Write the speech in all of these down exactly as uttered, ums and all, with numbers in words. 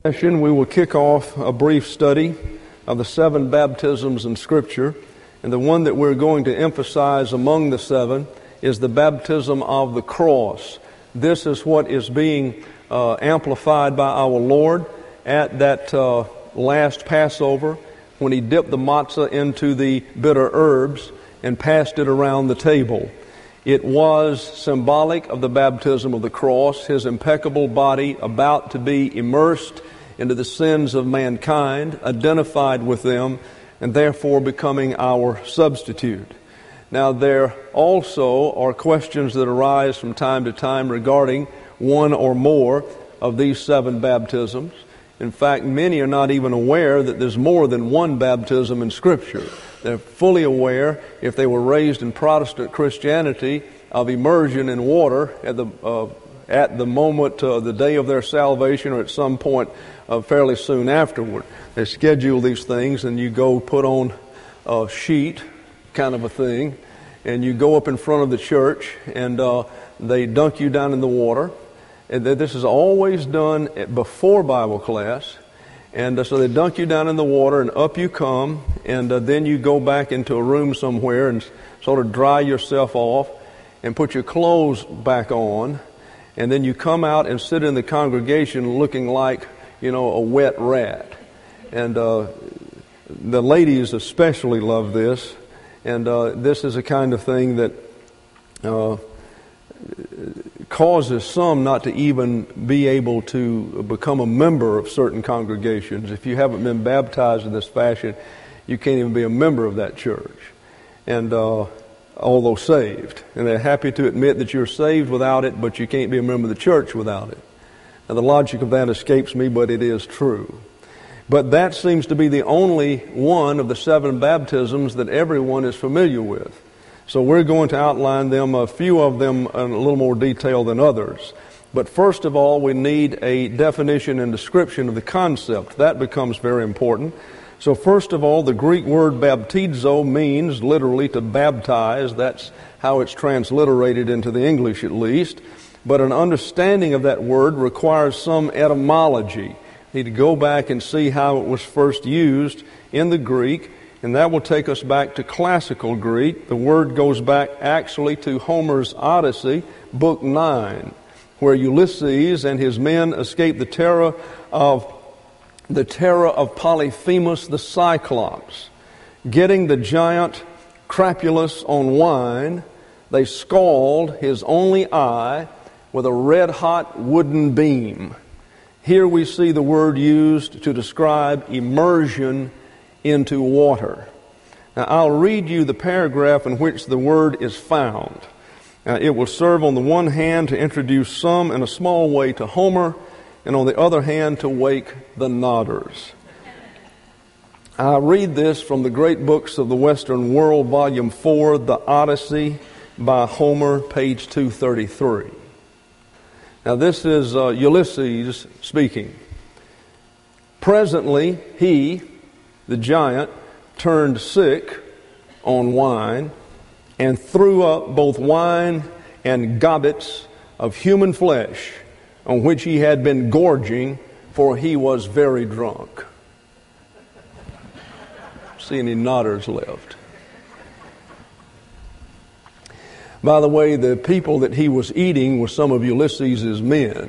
session, we will kick off a brief study of the seven baptisms in Scripture, and the one that we're going to emphasize among the seven is the baptism of the cross. This is what is being uh, amplified by our Lord at that uh, last Passover when He dipped the matzah into the bitter herbs and passed it around the table. It was symbolic of the baptism of the cross, His impeccable body about to be immersed into the sins of mankind, identified with them, and therefore becoming our substitute. Now, there also are questions that arise from time to time regarding one or more of these seven baptisms. In fact, many are not even aware that there's more than one baptism in Scripture. They're fully aware, if they were raised in Protestant Christianity, of immersion in water at the uh, at the moment, uh, the day of their salvation, or at some point uh, fairly soon afterward. They schedule these things, and you go put on a sheet, kind of a thing, and you go up in front of the church, and uh, they dunk you down in the water. And this is always done before Bible class. And uh, so they dunk you down in the water, and up you come, and uh, then you go back into a room somewhere and sort of dry yourself off and put your clothes back on, and then you come out and sit in the congregation looking like, you know, a wet rat. And uh, the ladies especially love this, and uh, this is a kind of thing that uh, causes some not to even be able to become a member of certain congregations. If you haven't been baptized in this fashion, you can't even be a member of that church, and uh, although saved. And they're happy to admit that you're saved without it, but you can't be a member of the church without it. Now, the logic of that escapes me, but it is true. But that seems to be the only one of the seven baptisms that everyone is familiar with. So we're going to outline them, a few of them in a little more detail than others. But first of all, we need a definition and description of the concept. That becomes very important. So first of all, the Greek word baptizo means literally to baptize. That's how it's transliterated into the English at least. But an understanding of that word requires some etymology. You need to go back and see how it was first used in the Greek. And that will take us back to classical Greek. The word goes back actually to Homer's Odyssey, book nine, where Ulysses and his men escape the terror of the terror of Polyphemus the Cyclops. Getting the giant Crapulas on wine, they scald his only eye with a red-hot wooden beam. Here we see the word used to describe immersion into water. Now, I'll read you the paragraph in which the word is found. Now, it will serve on the one hand to introduce some in a small way to Homer, and on the other hand to wake the nodders. I read this from the Great Books of the Western World, Volume four, The Odyssey by Homer, page two thirty-three. Now, this is uh, Ulysses speaking. Presently, he, the giant, turned sick on wine and threw up both wine and gobbets of human flesh, on which he had been gorging, for he was very drunk. See any nodders left? By the way, the people that he was eating were some of Ulysses' men.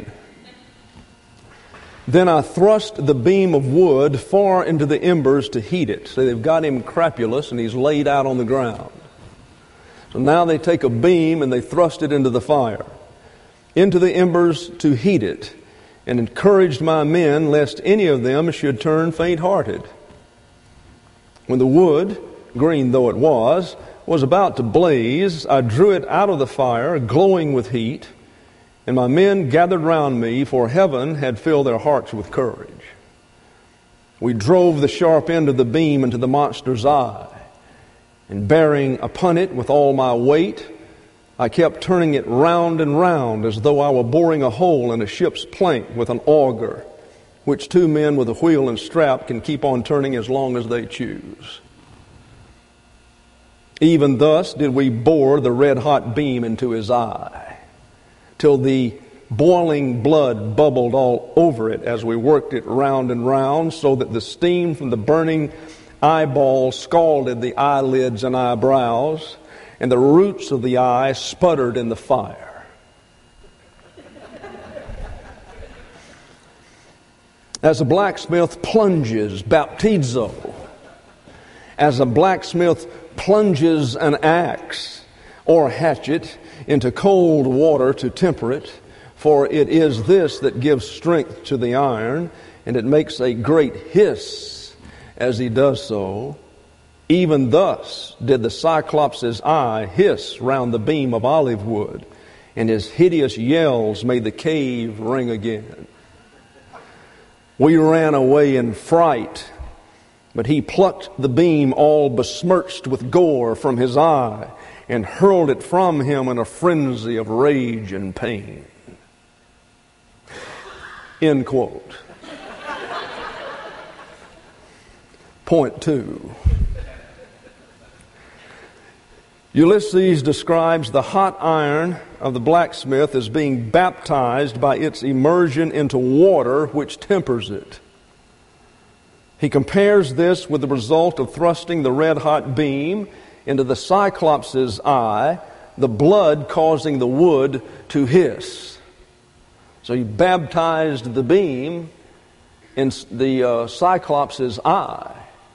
Then I thrust the beam of wood far into the embers to heat it. So they've got him crapulous and he's laid out on the ground. So now they take a beam and they thrust it into the fire, into the embers to heat it, and encouraged my men lest any of them should turn faint-hearted. When the wood, green though it was, was about to blaze, I drew it out of the fire, glowing with heat, and my men gathered round me, for heaven had filled their hearts with courage. We drove the sharp end of the beam into the monster's eye, and bearing upon it with all my weight, I kept turning it round and round as though I were boring a hole in a ship's plank with an auger, which two men with a wheel and strap can keep on turning as long as they choose. Even thus did we bore the red-hot beam into his eye, till the Boiling blood bubbled all over it as we worked it round and round, so that the steam from the burning eyeballs scalded the eyelids and eyebrows, and the roots of the eye sputtered in the fire. As a blacksmith plunges, baptizo, as a blacksmith plunges an axe or hatchet into cold water to temper it, for it is this that gives strength to the iron, and it makes a great hiss as he does so. Even thus did the Cyclops' eye hiss round the beam of olive wood, and his hideous yells made the cave ring again. We ran away in fright, but he plucked the beam all besmirched with gore from his eye and hurled it from him in a frenzy of rage and pain. End quote. Point two. Ulysses describes the hot iron of the blacksmith as being baptized by its immersion into water which tempers it. He compares this with the result of thrusting the red-hot beam into the Cyclops' eye, the blood causing the wood to hiss. So he baptized the beam in the uh, Cyclops' eye,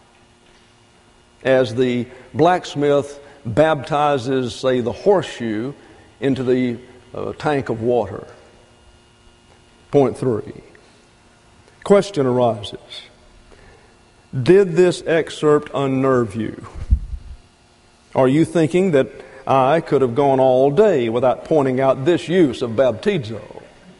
as the blacksmith baptizes, say, the horseshoe into the uh, tank of water. Point three. Question arises. Did this excerpt unnerve you? Are you thinking that I could have gone all day without pointing out this use of baptizo?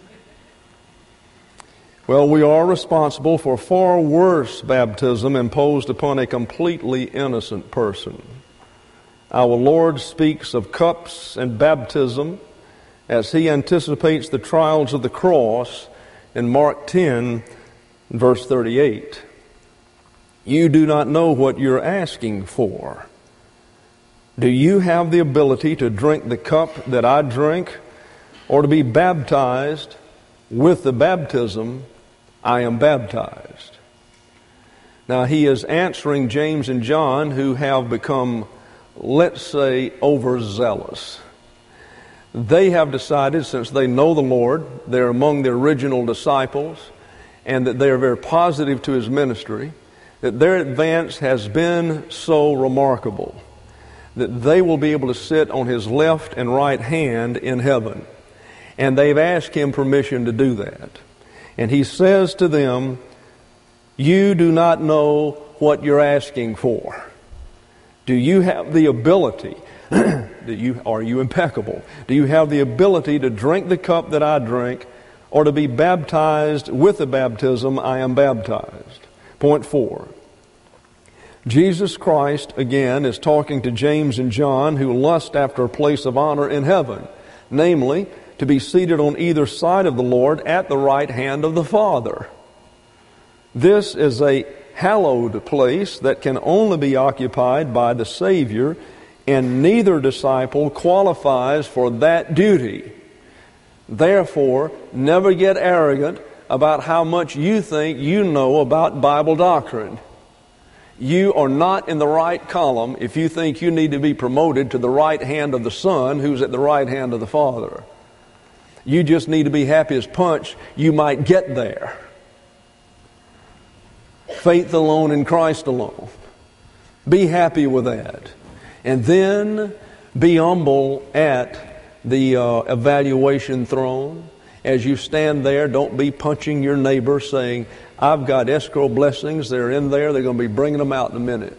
Well, we are responsible for far worse baptism imposed upon a completely innocent person. Our Lord speaks of cups and baptism as he anticipates the trials of the cross in Mark ten, verse thirty-eight. You do not know what you're asking for. Do you have the ability to drink the cup that I drink, or to be baptized with the baptism I am baptized? Now, he is answering James and John, who have become, let's say, overzealous. They have decided, since they know the Lord, they're among the original disciples, and that they are very positive to his ministry, that their advance has been so remarkable that they will be able to sit on his left and right hand in heaven. And they've asked him permission to do that. And he says to them, you do not know what you're asking for. Do you have the ability, do you, are you impeccable? Do you have the ability to drink the cup that I drink, or to be baptized with the baptism I am baptized? Point four. Jesus Christ, again, is talking to James and John, who lust after a place of honor in heaven, namely, to be seated on either side of the Lord at the right hand of the Father. This is a hallowed place that can only be occupied by the Savior, and neither disciple qualifies for that duty. Therefore, never get arrogant about how much you think you know about Bible doctrine. You are not in the right column if you think you need to be promoted to the right hand of the Son, who's at the right hand of the Father. You just need to be happy as punch you might get there. Faith alone in Christ alone. Be happy with that. And then be humble at the uh, evaluation throne. As you stand there, don't be punching your neighbor saying, I've got escrow blessings. They're in there. They're going to be bringing them out in a minute.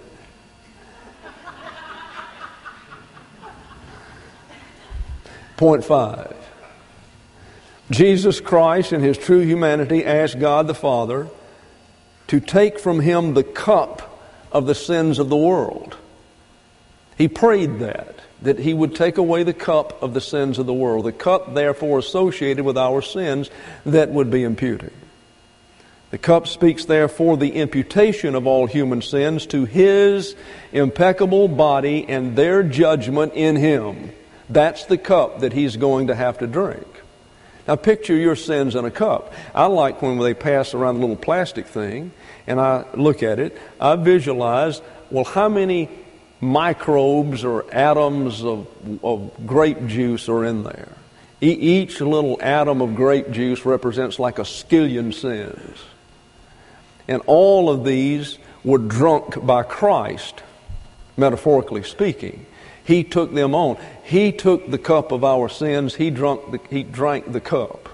Point five. Jesus Christ, in his true humanity, asked God the Father to take from him the cup of the sins of the world. He prayed that, that he would take away the cup of the sins of the world, the cup therefore associated with our sins that would be imputed. The cup speaks therefore the imputation of all human sins to his impeccable body and their judgment in him. That's the cup that he's going to have to drink. Now picture your sins in a cup. I like when they pass around a little plastic thing and I look at it, I visualize, well, how many microbes or atoms of, of grape juice are in there? E- each little atom of grape juice represents like a skillion sins. And all of these were drunk by Christ, metaphorically speaking. He took them on. He took the cup of our sins. He drank the, he drank the cup.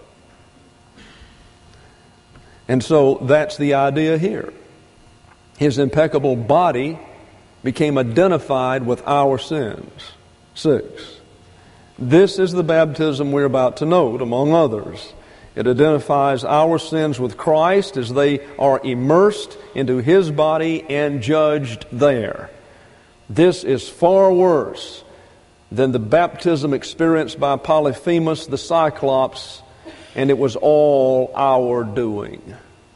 And so that's the idea here. His impeccable body became identified with our sins. Six. This is the baptism we're about to note, among others. It identifies our sins with Christ as they are immersed into His body and judged there. This is far worse than the baptism experienced by Polyphemus the Cyclops, and it was all our doing.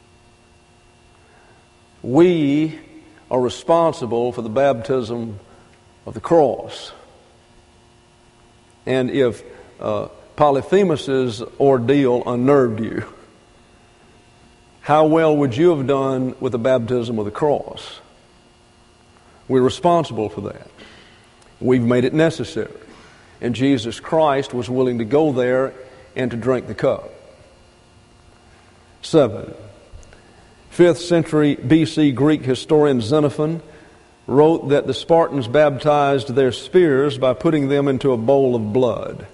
We are responsible for the baptism of the cross. And if uh, Polyphemus's ordeal unnerved you, how well would you have done with the baptism of the cross? We're responsible for that. We've made it necessary. And Jesus Christ was willing to go there and to drink the cup. Seven. Fifth century B C Greek historian Xenophon wrote that the Spartans baptized their spears by putting them into a bowl of blood.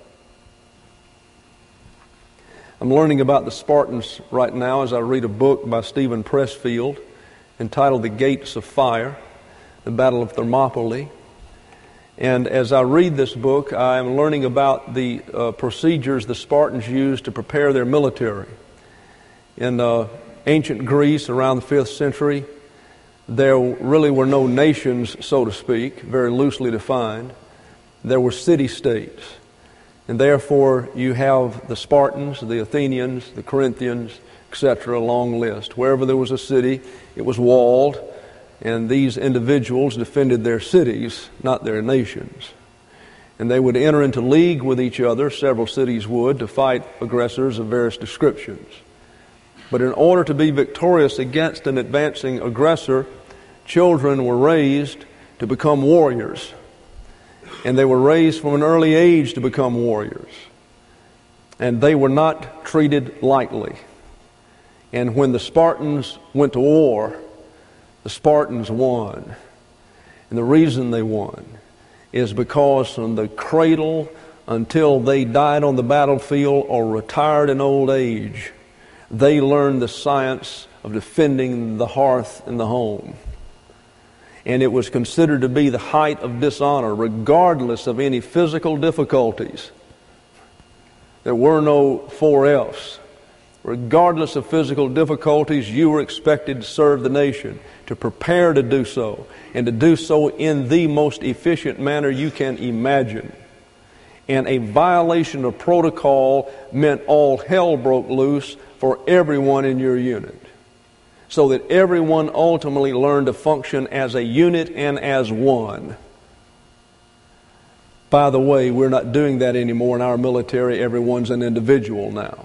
I'm learning about the Spartans right now as I read a book by Stephen Pressfield entitled The Gates of Fire, the Battle of Thermopylae. And as I read this book, I am learning about the uh, procedures the Spartans used to prepare their military. In uh, ancient Greece around the fifth century, there really were no nations, so to speak, very loosely defined. There were city-states. And therefore, you have the Spartans, the Athenians, the Corinthians, et cetera, a long list. Wherever there was a city, it was walled, and these individuals defended their cities, not their nations. And they would enter into league with each other, several cities would, to fight aggressors of various descriptions. But in order to be victorious against an advancing aggressor, children were raised to become warriors. And they were raised from an early age to become warriors. And they were not treated lightly. And when the Spartans went to war, the Spartans won. And the reason they won is because from the cradle until they died on the battlefield or retired in old age, they learned the science of defending the hearth and the home. And it was considered to be the height of dishonor, regardless of any physical difficulties. There were no four F's. Regardless of physical difficulties, you were expected to serve the nation, to prepare to do so, and to do so in the most efficient manner you can imagine. And a violation of protocol meant all hell broke loose for everyone in your unit, so that everyone ultimately learned to function as a unit and as one. By the way, we're not doing that anymore in our military. Everyone's an individual now.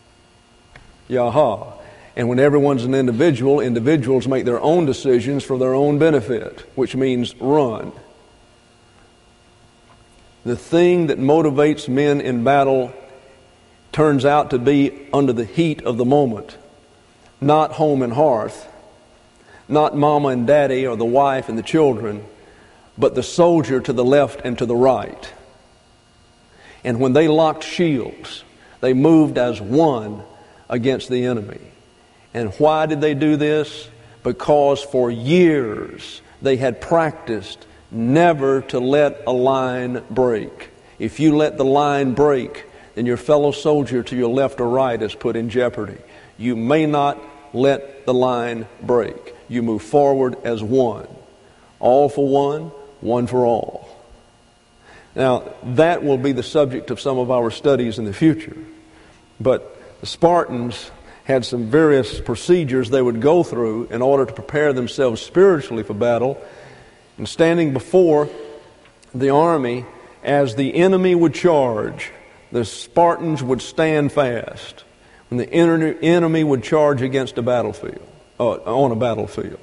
Yaha. And when everyone's an individual, individuals make their own decisions for their own benefit, which means run. The thing that motivates men in battle turns out to be under the heat of the moment. Not home and hearth, not mama and daddy or the wife and the children, but the soldier to the left and to the right. And when they locked shields, they moved as one against the enemy. And why did they do this? Because for years they had practiced never to let a line break. If you let the line break, then your fellow soldier to your left or right is put in jeopardy. You may not let the line break. You move forward as one. All for one, one for all. Now, that will be the subject of some of our studies in the future. But the Spartans had some various procedures they would go through in order to prepare themselves spiritually for battle. And standing before the army as the enemy would charge, the Spartans would stand fast when the enemy would charge against a battlefield, uh, on a battlefield.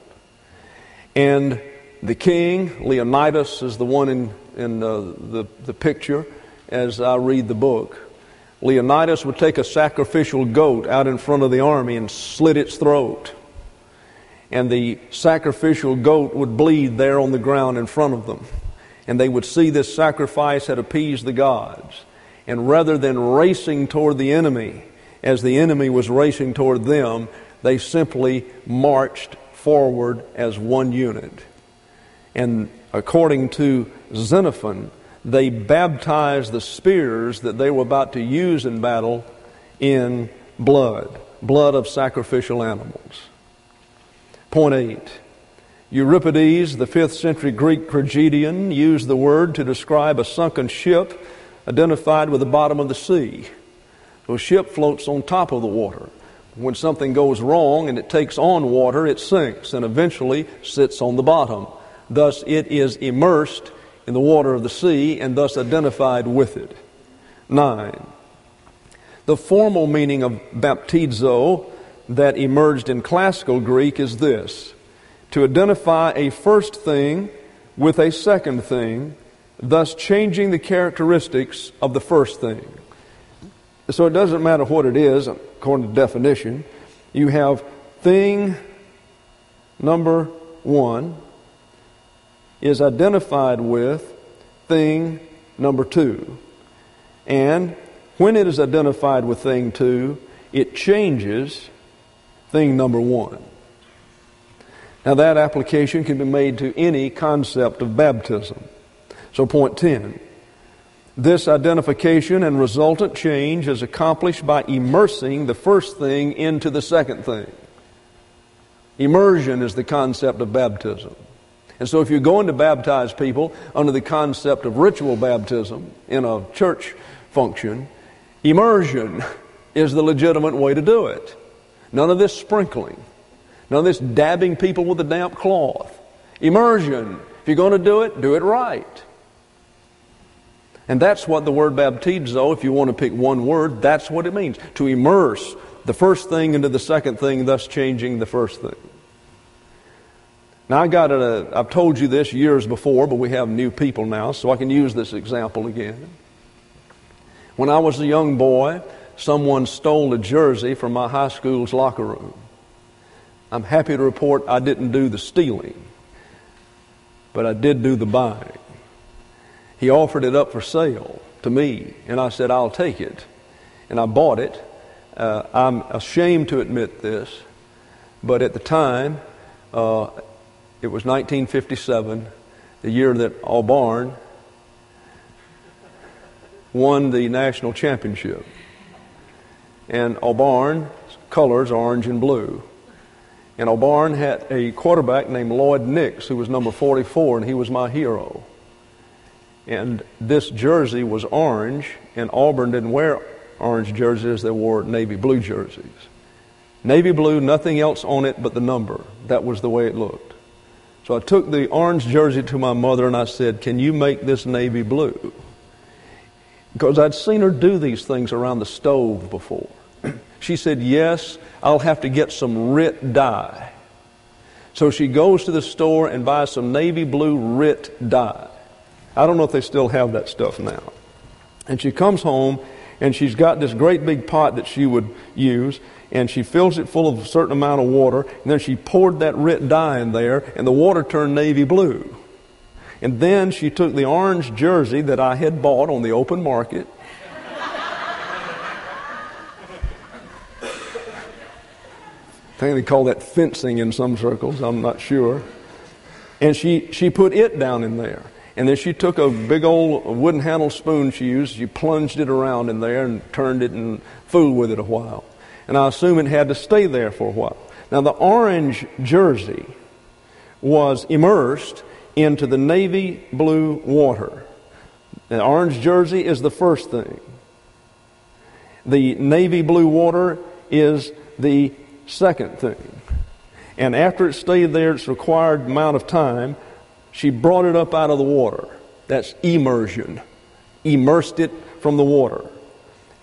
And the king, Leonidas, is the one in, in uh, the, the picture as I read the book. Leonidas would take a sacrificial goat out in front of the army and slit its throat. And the sacrificial goat would bleed there on the ground in front of them. And they would see this sacrifice had appeased the gods. And rather than racing toward the enemy, as the enemy was racing toward them, they simply marched forward as one unit. And according to Xenophon, they baptized the spears that they were about to use in battle in blood, blood of sacrificial animals. Point eight. Euripides, the fifth century Greek tragedian, used the word to describe a sunken ship identified with the bottom of the sea. So a ship floats on top of the water. When something goes wrong and it takes on water, it sinks and eventually sits on the bottom. Thus, it is immersed in the water of the sea and thus identified with it. Nine. The formal meaning of baptizo that emerged in classical Greek is this: to identify a first thing with a second thing, thus changing the characteristics of the first thing. So it doesn't matter what it is, according to definition. You have thing number one is identified with thing number two. And when it is identified with thing two, it changes thing number one. Now that application can be made to any concept of baptism. So point ten. This identification and resultant change is accomplished by immersing the first thing into the second thing. Immersion is the concept of baptism. And so if you're going to baptize people under the concept of ritual baptism in a church function, immersion is the legitimate way to do it. None of this sprinkling. None of this dabbing people with a damp cloth. Immersion. If you're going to do it, do it right. And that's what the word baptizo, if you want to pick one word, that's what it means. To immerse the first thing into the second thing, thus changing the first thing. Now I got a, I've told you this years before, but we have new people now, so I can use this example again. When I was a young boy, someone stole a jersey from my high school's locker room. I'm happy to report I didn't do the stealing, but I did do the buying. He offered it up for sale to me, and I said, I'll take it. And I bought it. Uh, I'm ashamed to admit this, but at the time, uh, it was nineteen fifty-seven, the year that Auburn won the national championship. And Auburn's colors are orange and blue. And Auburn had a quarterback named Lloyd Nix, who was number forty-four, and he was my hero. And this jersey was orange, and Auburn didn't wear orange jerseys, they wore navy blue jerseys. Navy blue, nothing else on it but the number. That was the way it looked. So I took the orange jersey to my mother and I said, can you make this navy blue? Because I'd seen her do these things around the stove before. She said, yes, I'll have to get some Rit dye. So she goes to the store and buys some navy blue Rit dye. I don't know if they still have that stuff now. And she comes home and she's got this great big pot that she would use, and she fills it full of a certain amount of water, and then she poured that Rit dye in there, and the water turned navy blue. And then she took the orange jersey that I had bought on the open market, I think they call that fencing in some circles, I'm not sure, and she, she put it down in there. And then she took a big old wooden handled spoon she used, she plunged it around in there and turned it and fooled with it a while. And I assume it had to stay there for a while. Now the orange jersey was immersed into the navy blue water. The orange jersey is the first thing. The navy blue water is the second thing. And after it stayed there its required amount of time, she brought it up out of the water. That's immersion. Immersed it from the water.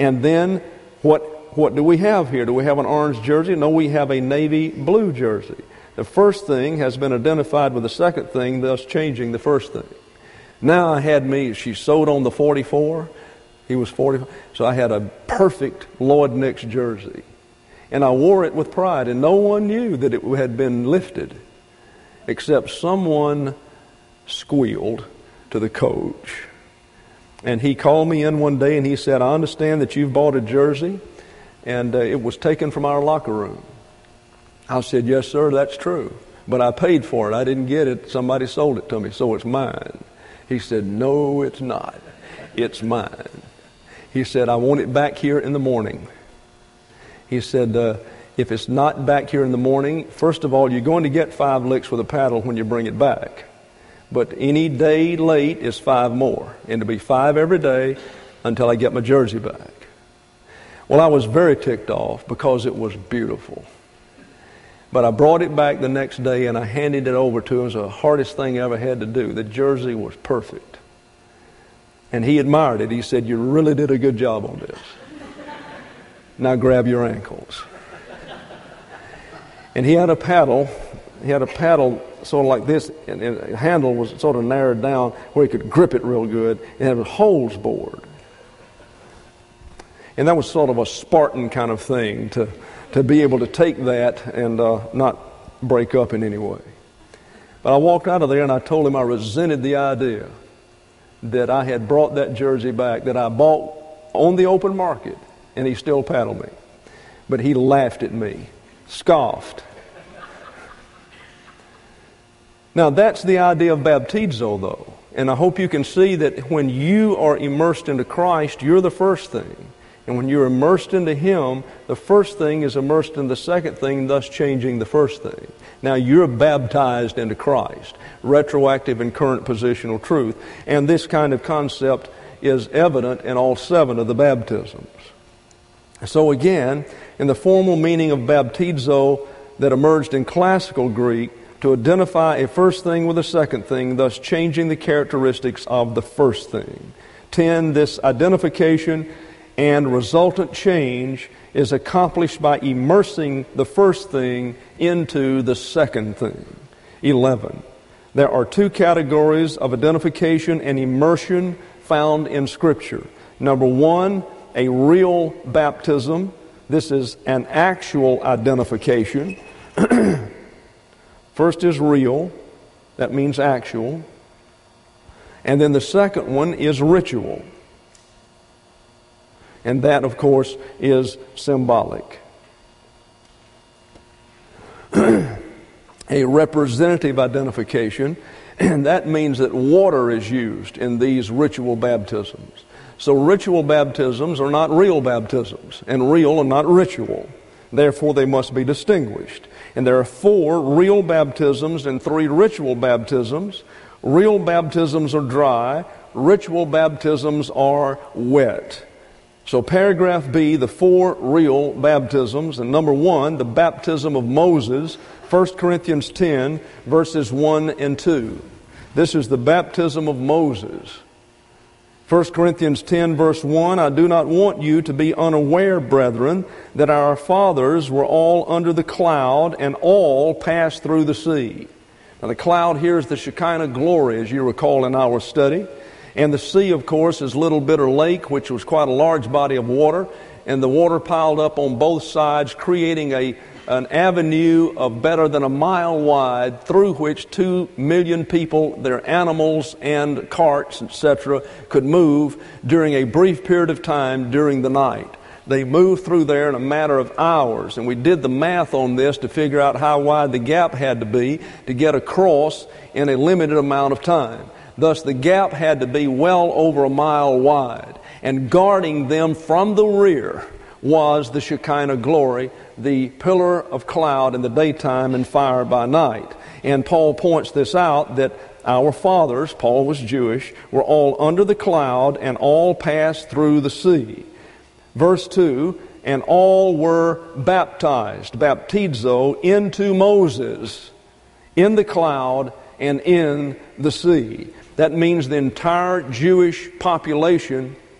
And then what what do we have here? Do we have an orange jersey? No, we have a navy blue jersey. The first thing has been identified with the second thing, thus changing the first thing. Now I had me, she sewed on the forty-four. He was forty. So I had a perfect Lloyd Nix jersey. And I wore it with pride, and no one knew that it had been lifted, except someone squealed to the coach. And he called me in one day and he said, I understand that you've bought a jersey and uh, it was taken from our locker room. I said, yes, sir, that's true. But I paid for it. I didn't get it. Somebody sold it to me, so it's mine. He said, no, it's not. It's mine. He said, I want it back here in the morning. He said, uh, if it's not back here in the morning, first of all, you're going to get five licks with a paddle when you bring it back. But any day late is five more. And it'll be five every day until I get my jersey back. Well, I was very ticked off because it was beautiful. But I brought it back the next day and I handed it over to him. It was the hardest thing I ever had to do. The jersey was perfect. And he admired it. He said, you really did a good job on this. Now grab your ankles. And he had a paddle. He had a paddle sort of like this, and the handle was sort of narrowed down where he could grip it real good. And it had holes bored. And that was sort of a Spartan kind of thing to, to be able to take that and uh, not break up in any way. But I walked out of there and I told him I resented the idea that I had brought that jersey back that I bought on the open market, and he still paddled me. But he laughed at me, scoffed. Now that's the idea of baptizo, though. And I hope you can see that when you are immersed into Christ, you're the first thing. And when you're immersed into Him, the first thing is immersed in the second thing, thus changing the first thing. Now you're baptized into Christ, retroactive and current positional truth. And this kind of concept is evident in all seven of the baptisms. So again, in the formal meaning of baptizo that emerged in classical Greek, to identify a first thing with a second thing, thus changing the characteristics of the first thing. Ten, this identification and resultant change is accomplished by immersing the first thing into the second thing. Eleven, there are two categories of identification and immersion found in Scripture. Number one, a real baptism. This is an actual identification. First is real. That means actual. And then the second one is ritual. And that, of course, is symbolic. A representative identification, and that means that water is used in these ritual baptisms. So ritual baptisms are not real baptisms, and real are not ritual. Therefore, they must be distinguished. And there are four real baptisms and three ritual baptisms. Real baptisms are dry. Ritual baptisms are wet. So paragraph B, the four real baptisms. And number one, the baptism of Moses, First Corinthians ten, verses one and two. This is the baptism of Moses. First Corinthians ten, verse one, I do not want you to be unaware, brethren, that our fathers were all under the cloud and all passed through the sea. Now the cloud here is the Shekinah glory, as you recall in our study. And the sea, of course, is Little Bitter Lake, which was quite a large body of water. And the water piled up on both sides, creating a an avenue of better than a mile wide through which two million people, their animals and carts, et cetera, could move during a brief period of time during the night. They moved through there in a matter of hours, and we did the math on this to figure out how wide the gap had to be to get across in a limited amount of time. Thus, the gap had to be well over a mile wide, and guarding them from the rear was the Shekinah glory, the pillar of cloud in the daytime and fire by night. And Paul points this out, that our fathers, Paul was Jewish, were all under the cloud and all passed through the sea. Verse two, and all were baptized, baptizo, into Moses, in the cloud and in the sea. That means the entire Jewish population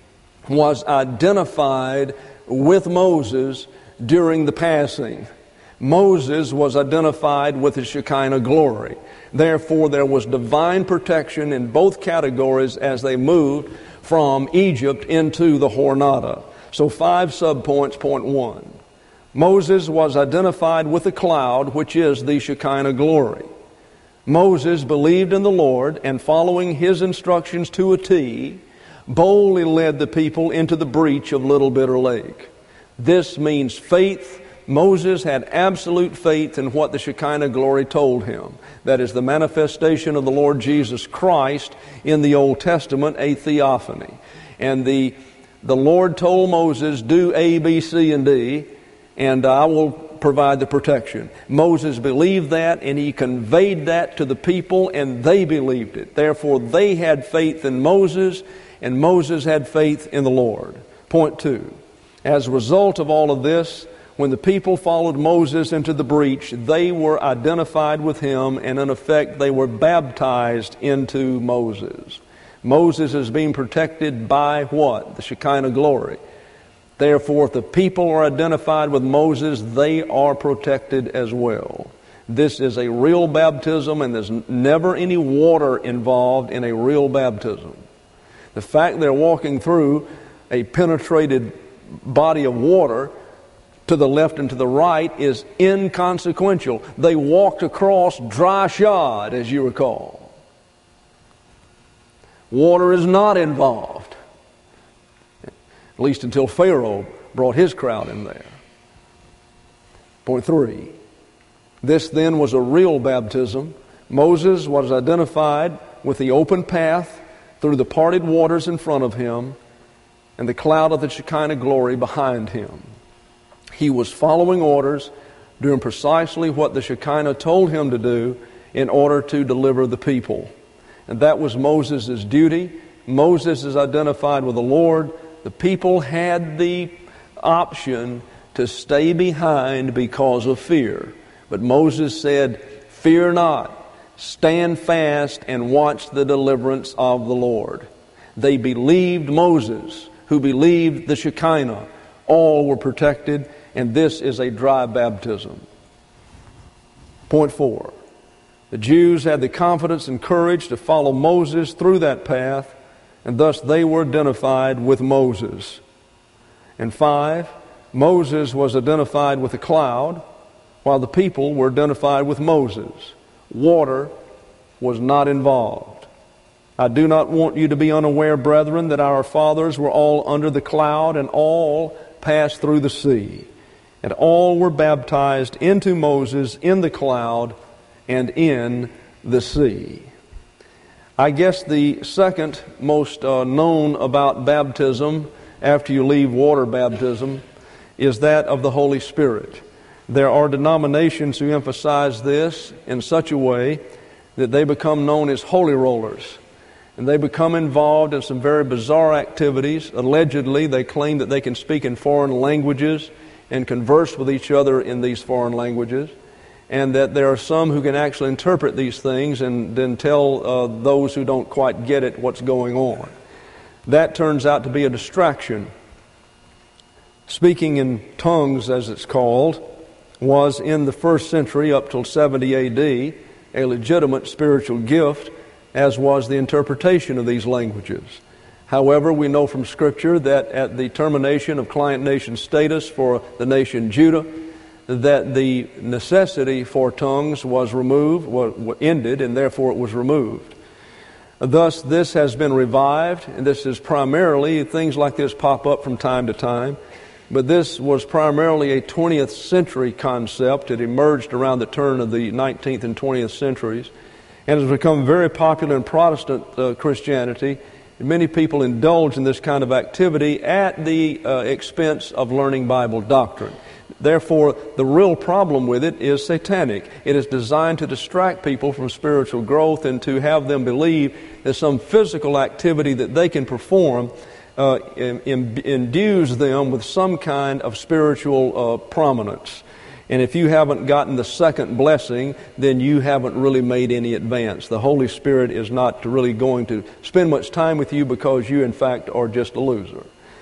was identified with Moses during the passing. Moses was identified with the Shekinah glory. Therefore, there was divine protection in both categories as they moved from Egypt into the Hornada. So five subpoints. Point one. Moses was identified with the cloud, which is the Shekinah glory. Moses believed in the Lord, and following His instructions to a T, boldly led the people into the breach of Little Bitter Lake. This means faith. Moses had absolute faith in what the Shekinah glory told him. That is the manifestation of the Lord Jesus Christ in the Old Testament, a theophany. And the, the Lord told Moses, do A, B, C, and D, and I will provide the protection. Moses believed that, and he conveyed that to the people, and they believed it. Therefore, they had faith in Moses, and Moses had faith in the Lord. Point two. As a result of all of this, when the people followed Moses into the breach, they were identified with him, and in effect, they were baptized into Moses. Moses is being protected by what? The Shekinah glory. Therefore, if the people are identified with Moses, they are protected as well. This is a real baptism, and there's never any water involved in a real baptism. The fact they're walking through a penetrated body of water to the left and to the right is inconsequential. They walked across dry shod, as you recall. Water is not involved, at least until Pharaoh brought his crowd in there. Point three. This then was a real baptism. Moses was identified with the open path through the parted waters in front of him and the cloud of the Shekinah glory behind him. He was following orders, doing precisely what the Shekinah told him to do in order to deliver the people. And that was Moses' duty. Moses is identified with the Lord. The people had the option to stay behind because of fear. But Moses said, fear not, stand fast and watch the deliverance of the Lord. They believed Moses, who believed the Shekinah. All were protected, and this is a dry baptism. Point four. The Jews had the confidence and courage to follow Moses through that path, and thus they were identified with Moses. And five, Moses was identified with the cloud, while the people were identified with Moses. Water was not involved. I do not want you to be unaware, brethren, that our fathers were all under the cloud, and all passed through the sea. And all were baptized into Moses in the cloud and in the sea. I guess the second most uh, known about baptism after you leave water baptism is that of the Holy Spirit. There are denominations who emphasize this in such a way that they become known as holy rollers. And they become involved in some very bizarre activities. Allegedly, they claim that they can speak in foreign languages and converse with each other in these foreign languages, and that there are some who can actually interpret these things and then tell uh, those who don't quite get it what's going on. That turns out to be a distraction. Speaking in tongues, as it's called, was in the first century up till seventy A D a legitimate spiritual gift, as was the interpretation of these languages. However, we know from Scripture that at the termination of client nation status for the nation Judah, that the necessity for tongues was removed, was ended, and therefore it was removed. Thus, this has been revived, and this is primarily, things like this pop up from time to time, but this was primarily a twentieth century concept. It emerged around the turn of the nineteenth and twentieth centuries, and has become very popular in Protestant uh, Christianity. Many people indulge in this kind of activity at the uh, expense of learning Bible doctrine. Therefore, the real problem with it is satanic. It is designed to distract people from spiritual growth and to have them believe that some physical activity that they can perform uh, im- imbues them with some kind of spiritual uh, prominence. And if you haven't gotten the second blessing, then you haven't really made any advance. The Holy Spirit is not really going to spend much time with you because you, in fact, are just a loser.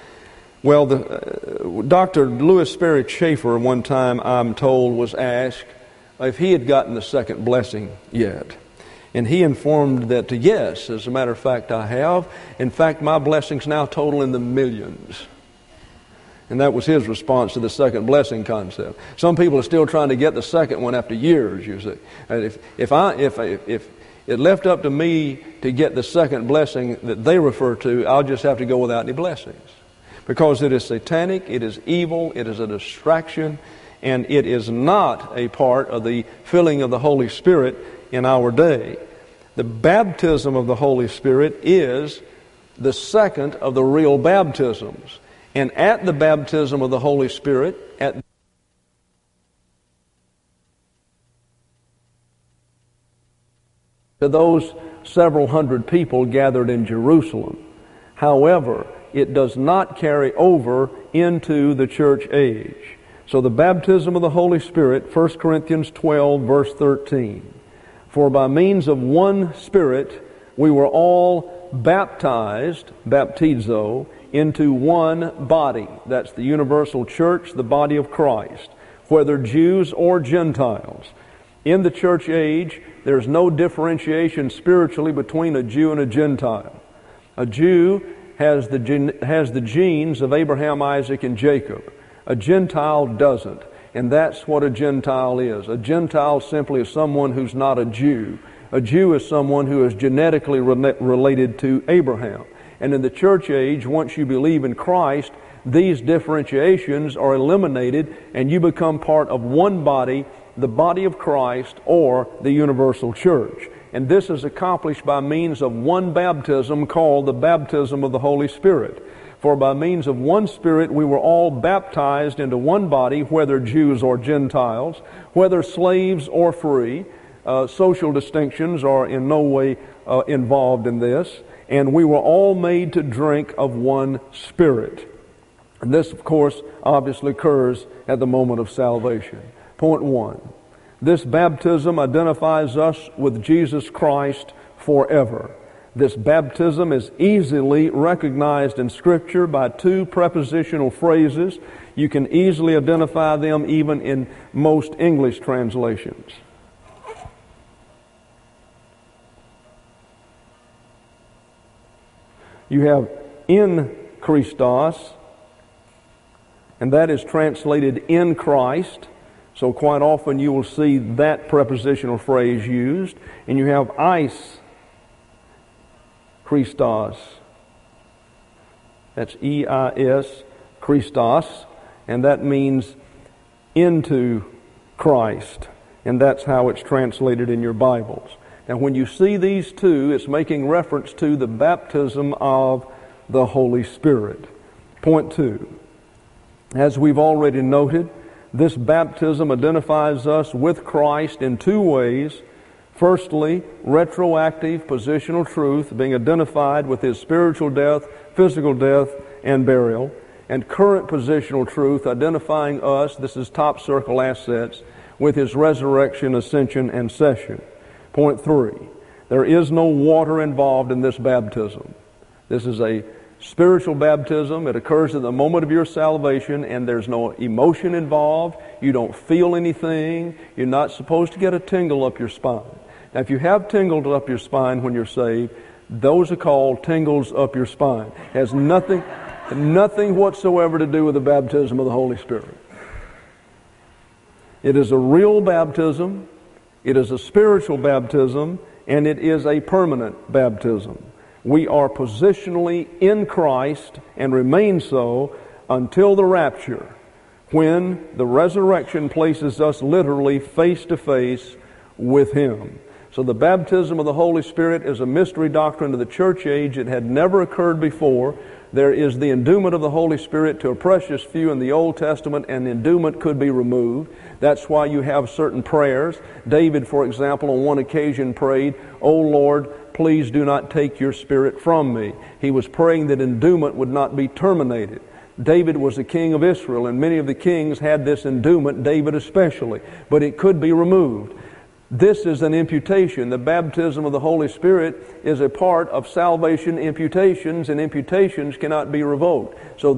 Well, the, uh, Doctor Lewis Sperry Chafer one time, I'm told, was asked if he had gotten the second blessing yet. And he informed that, yes, as a matter of fact, I have. In fact, my blessings now total in the millions. And that was his response to the second blessing concept. Some people are still trying to get the second one after years, you see. And if, if, I, if, if, if it left up to me to get the second blessing that they refer to, I'll just have to go without any blessings. Because it is satanic, it is evil, it is a distraction, and it is not a part of the filling of the Holy Spirit in our day. The baptism of the Holy Spirit is the second of the real baptisms. And at the baptism of the Holy Spirit, at to those several hundred people gathered in Jerusalem. However, it does not carry over into the church age. So the baptism of the Holy Spirit, First Corinthians twelve, verse thirteen. For by means of one Spirit we were all baptized, baptizo, into one body. That's the universal church, the body of Christ, whether Jews or Gentiles. In the church age, there's no differentiation spiritually between a Jew and a Gentile. A Jew has the, gen- has the genes of Abraham, Isaac, and Jacob. A Gentile doesn't. And that's what a Gentile is. A Gentile simply is someone who's not a Jew. A Jew is someone who is genetically re- related to Abraham. And in the church age, once you believe in Christ, these differentiations are eliminated and you become part of one body, the body of Christ, or the universal church. And this is accomplished by means of one baptism called the baptism of the Holy Spirit. For by means of one Spirit we were all baptized into one body, whether Jews or Gentiles, whether slaves or free. Uh, social distinctions are in no way uh, involved in this. And we were all made to drink of one Spirit. And this, of course, obviously occurs at the moment of salvation. Point one. This baptism identifies us with Jesus Christ forever. This baptism is easily recognized in Scripture by two prepositional phrases. You can easily identify them even in most English translations. You have in Christos, and that is translated in Christ. So quite often you will see that prepositional phrase used. And you have eis Christos. That's E I S, Christos. And that means into Christ. And that's how it's translated in your Bibles. Now when you see these two, it's making reference to the baptism of the Holy Spirit. Point two. As we've already noted, this baptism identifies us with Christ in two ways. Firstly, retroactive positional truth, being identified with His spiritual death, physical death, and burial. And current positional truth, identifying us, this is top circle assets, with His resurrection, ascension, and session. Point three, there is no water involved in this baptism. This is a spiritual baptism. It occurs at the moment of your salvation, and there's no emotion involved. You don't feel anything. You're not supposed to get a tingle up your spine. Now, if you have tingles up your spine when you're saved, those are called tingles up your spine. It has nothing, nothing whatsoever to do with the baptism of the Holy Spirit. It is a real baptism. It is a spiritual baptism, and it is a permanent baptism. We are positionally in Christ and remain so until the rapture, when the resurrection places us literally face to face with Him. So the baptism of the Holy Spirit is a mystery doctrine of the church age. It had never occurred before. There is the endowment of the Holy Spirit to a precious few in the Old Testament, and the endowment could be removed. That's why you have certain prayers. David, for example, on one occasion prayed, "O Lord, please do not take your Spirit from me." He was praying that endowment would not be terminated. David was the king of Israel, and many of the kings had this endowment, David especially, but it could be removed. This is an imputation. The baptism of the Holy Spirit is a part of salvation imputations, and imputations cannot be revoked. So the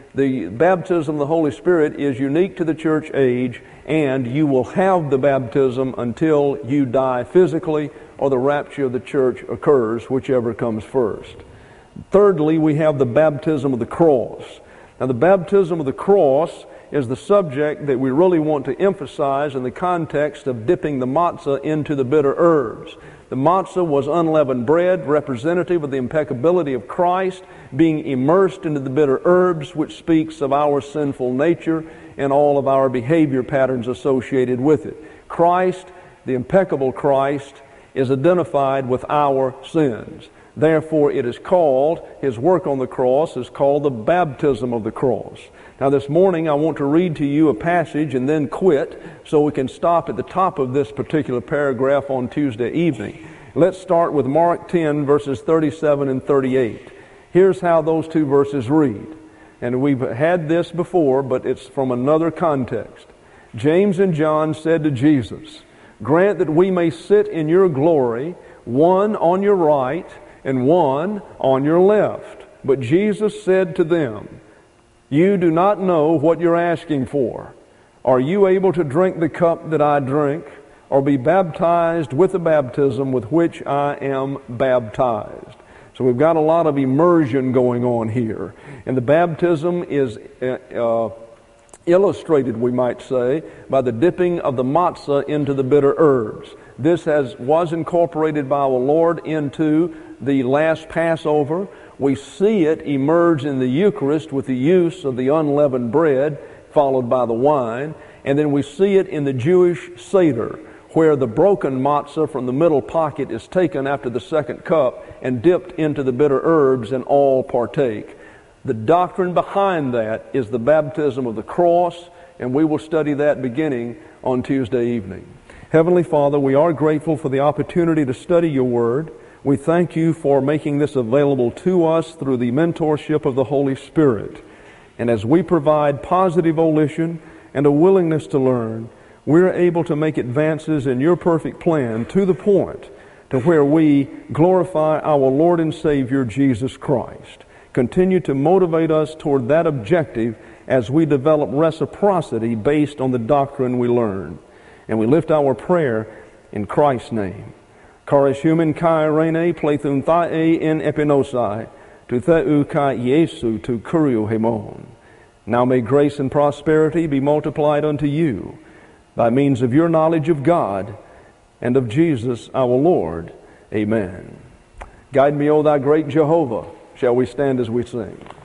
the baptism of the Holy Spirit is unique to the church age, and you will have the baptism until you die physically or the rapture of the church occurs, whichever comes first. Thirdly, we have the baptism of the cross. Now, the baptism of the cross is the subject that we really want to emphasize in the context of dipping the matzah into the bitter herbs. The matzah was unleavened bread, representative of the impeccability of Christ, being immersed into the bitter herbs, which speaks of our sinful nature and all of our behavior patterns associated with it. Christ, the impeccable Christ, is identified with our sins. Therefore, it is called, his work on the cross is called the baptism of the cross. Now, this morning I want to read to you a passage and then quit so we can stop at the top of this particular paragraph on Tuesday evening. Let's start with Mark ten, verses thirty-seven and thirty-eight. Here's how those two verses read. And we've had this before, but it's from another context. James and John said to Jesus, "Grant that we may sit in your glory, one on your right and one on your left." But Jesus said to them, "You do not know what you're asking for. Are you able to drink the cup that I drink, or be baptized with the baptism with which I am baptized?" So we've got a lot of immersion going on here. And the baptism is uh, uh, illustrated, we might say, by the dipping of the matzah into the bitter herbs. This has was incorporated by our Lord into the last Passover. We see it emerge in the Eucharist with the use of the unleavened bread, followed by the wine. And then we see it in the Jewish Seder, where the broken matzah from the middle pocket is taken after the second cup and dipped into the bitter herbs, and all partake. The doctrine behind that is the baptism of the cross, and we will study that beginning on Tuesday evening. Heavenly Father, we are grateful for the opportunity to study your word. We thank you for making this available to us through the mentorship of the Holy Spirit. And as we provide positive volition and a willingness to learn, we're able to make advances in your perfect plan to the point to where we glorify our Lord and Savior, Jesus Christ. Continue to motivate us toward that objective as we develop reciprocity based on the doctrine we learn. And we lift our prayer in Christ's name. Charis human kai rene plethun thae in epinosai, to theu kai Iesu to kurio hemon. Now may grace and prosperity be multiplied unto you by means of your knowledge of God and of Jesus our Lord. Amen. Guide me, O thou great Jehovah. Shall we stand as we sing?